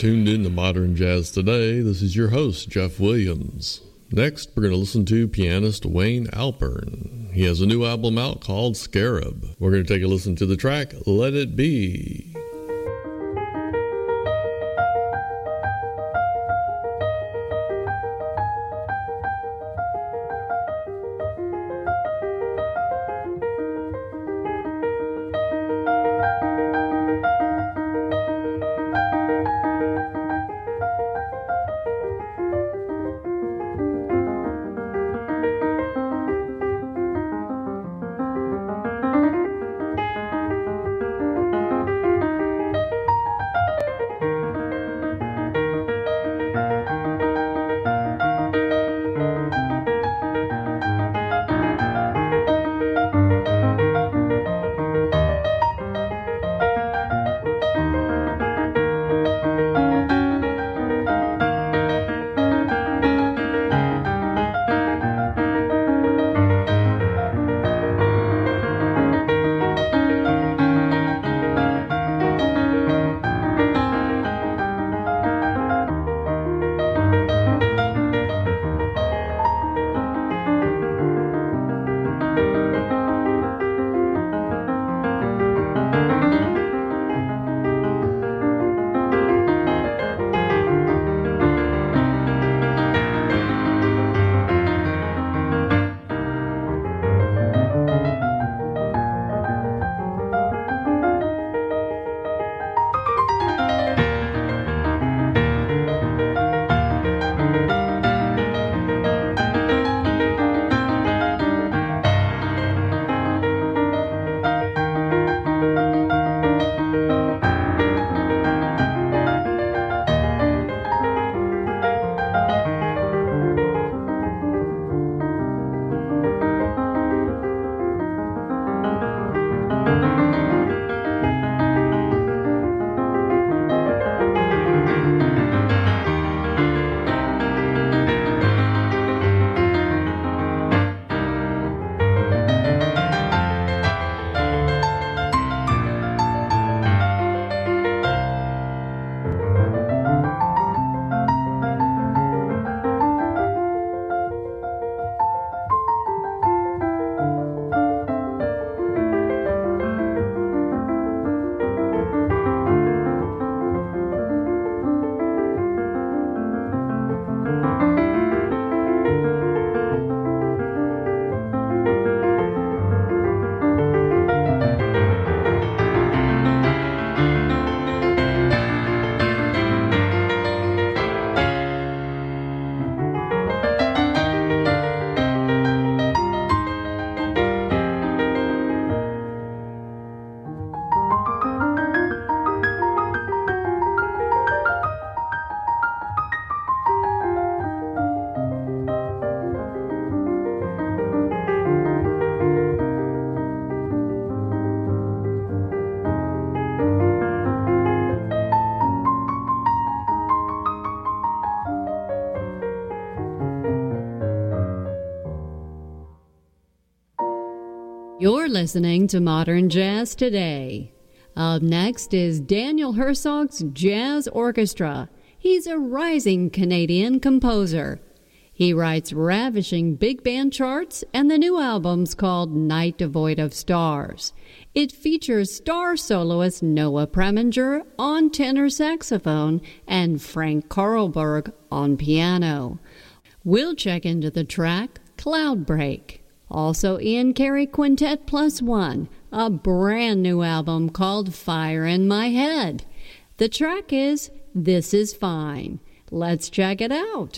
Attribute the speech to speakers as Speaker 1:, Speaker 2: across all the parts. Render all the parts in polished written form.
Speaker 1: tuned in to Modern Jazz Today. This is your host, Jeff Williams. Next, we're going to listen to pianist Wayne Alpern. He has a new album out called Scarab. We're going to take a listen to the track, Let It Be.
Speaker 2: You're listening to Modern Jazz Today. Up next is Daniel Herzog's Jazz Orchestra. He's a rising Canadian composer. He writes ravishing big band charts, and the new album's called Night Devoid of Stars. It features star soloist Noah Preminger on tenor saxophone and Frank Carlberg on piano. We'll check into the track Cloud Break. Also, Ian Carey Quintet +1, a brand new album called Fire in My Head. The track is This Is Fine. Let's check it out.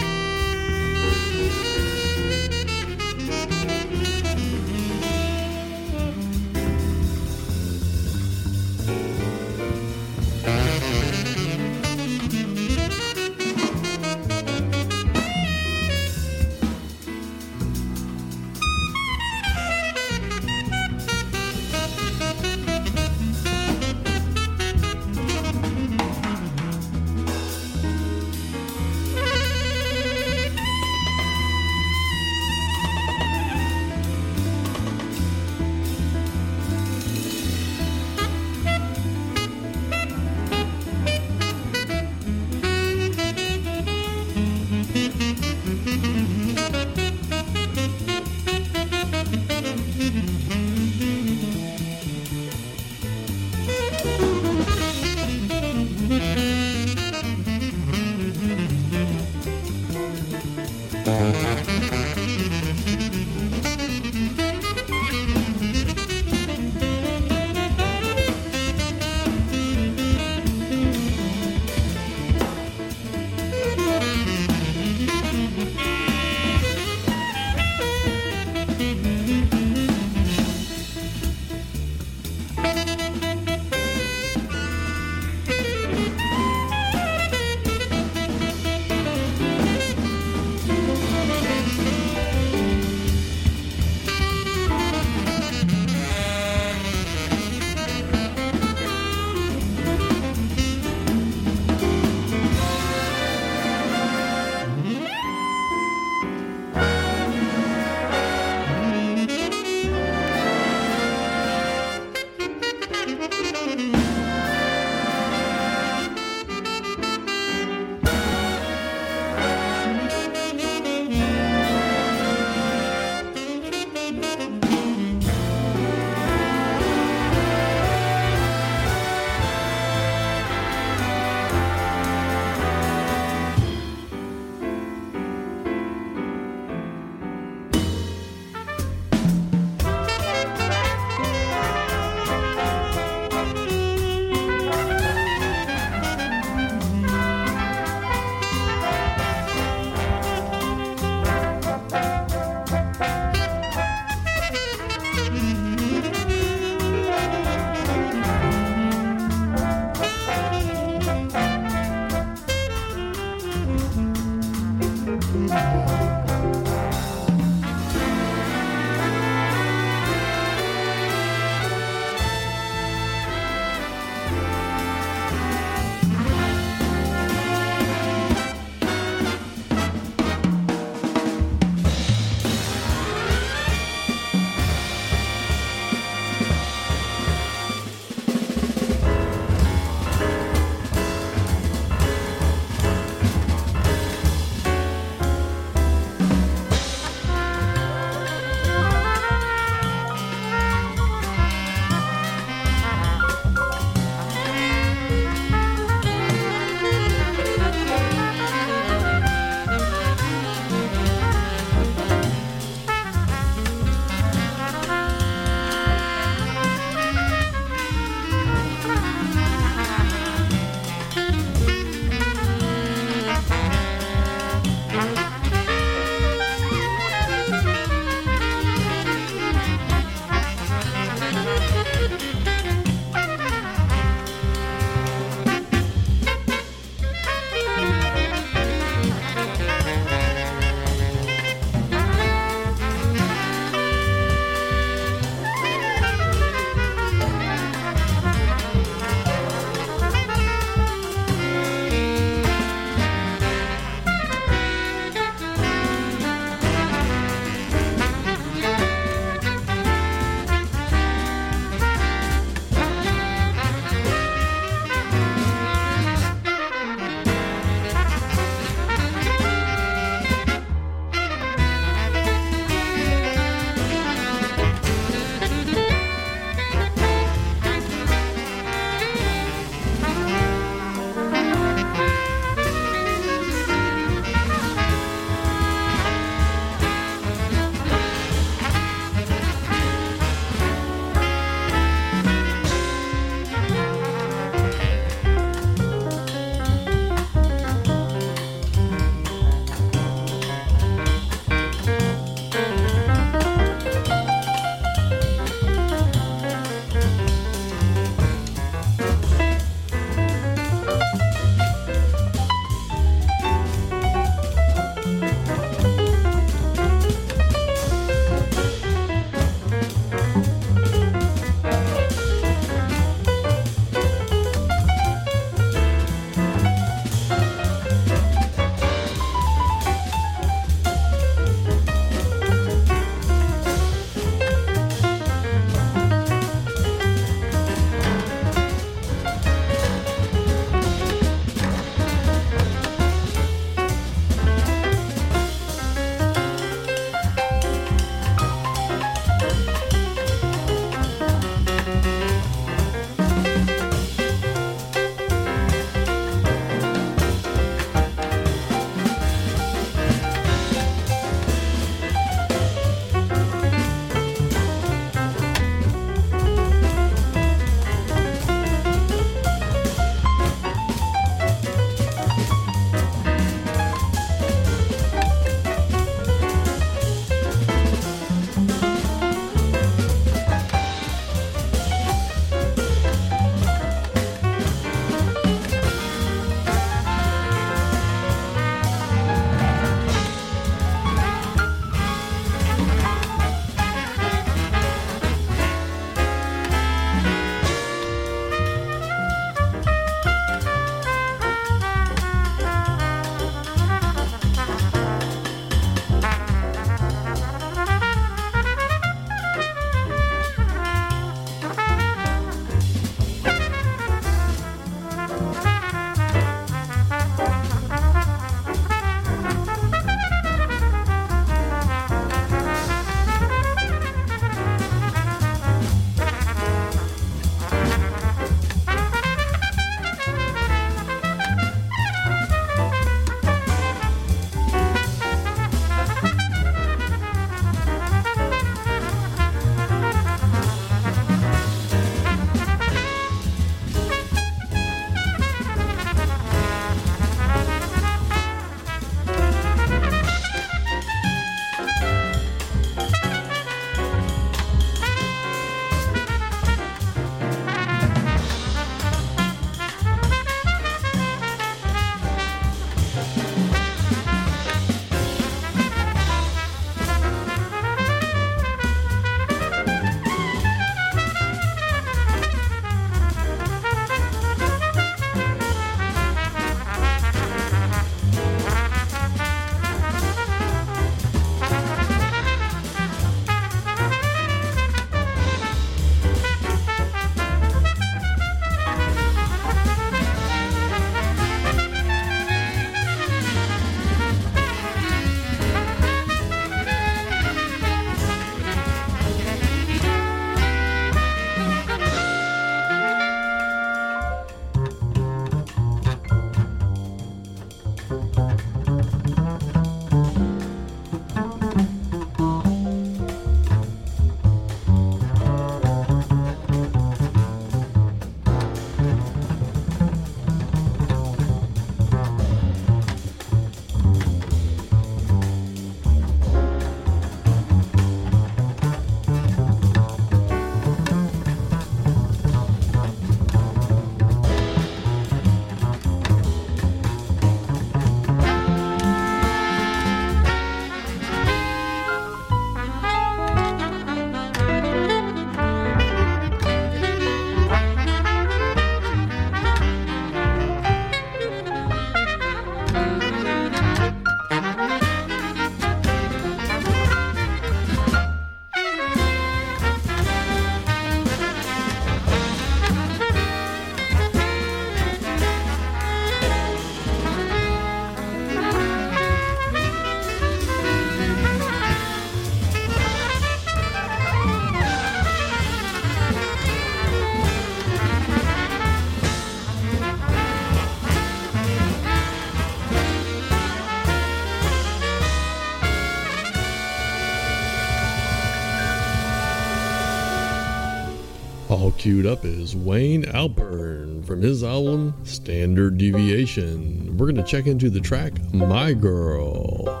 Speaker 1: queued up is Wayne Alpern from his album Standard Deviation. We're going to check into the track My Girl.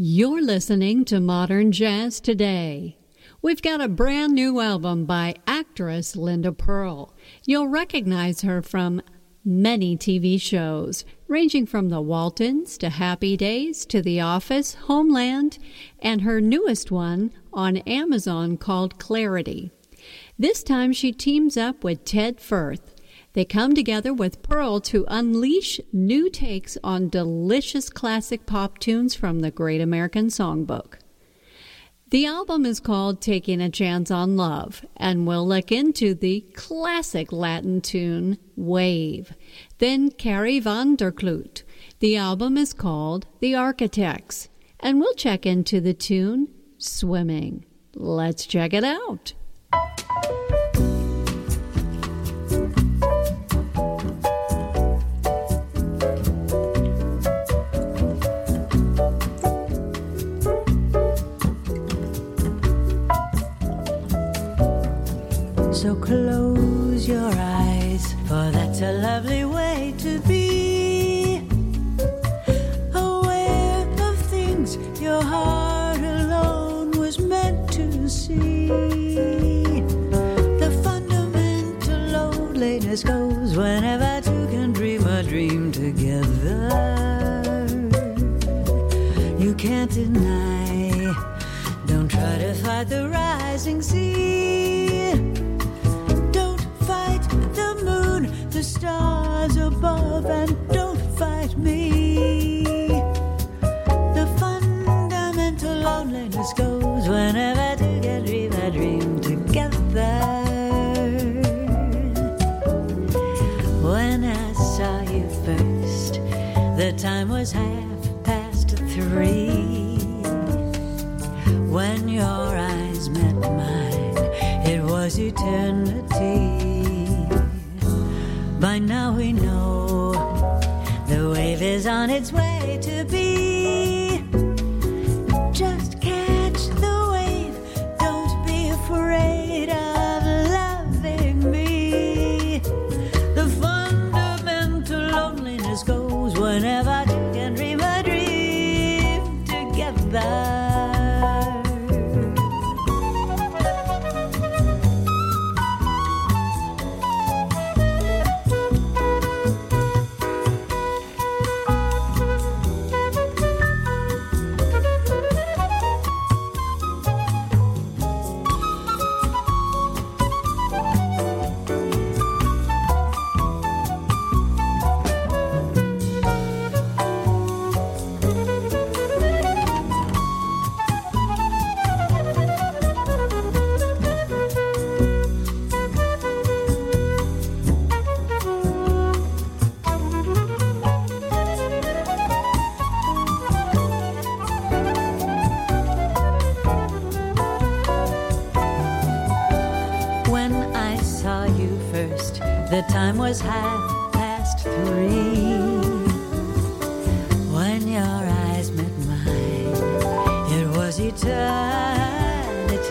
Speaker 2: You're listening to Modern Jazz Today. We've got a brand new album by actress Linda Pearl. You'll recognize her from many TV shows, ranging from The Waltons to Happy Days to The Office, Homeland, and her newest one on Amazon called Clarity. This time she teams up with Ted Firth. They come together with Pearl to unleash new takes on delicious classic pop tunes from the Great American Songbook. The album is called Taking a Chance on Love, and we'll look into the classic Latin tune, Wave. Then Carrie van der Kloot. The album is called The Architects, and we'll check into the tune, Swimming. Let's check it out.
Speaker 3: So close your eyes, for that's a lovely way to be. Aware of things your heart alone was meant to see. The fundamental loneliness goes whenever two can dream a dream together. You can't deny, don't try to fight the rising sea. The stars above, and don't fight me. The fundamental loneliness goes whenever two can dream a dream together. When I saw you first, the time was 3:30. When your eyes met mine, it was eternity. By now we know the wave is on its way to be. Just catch the wave, don't be afraid of loving me. The fundamental loneliness goes whenever two can dream a dream together. The time was 3:30.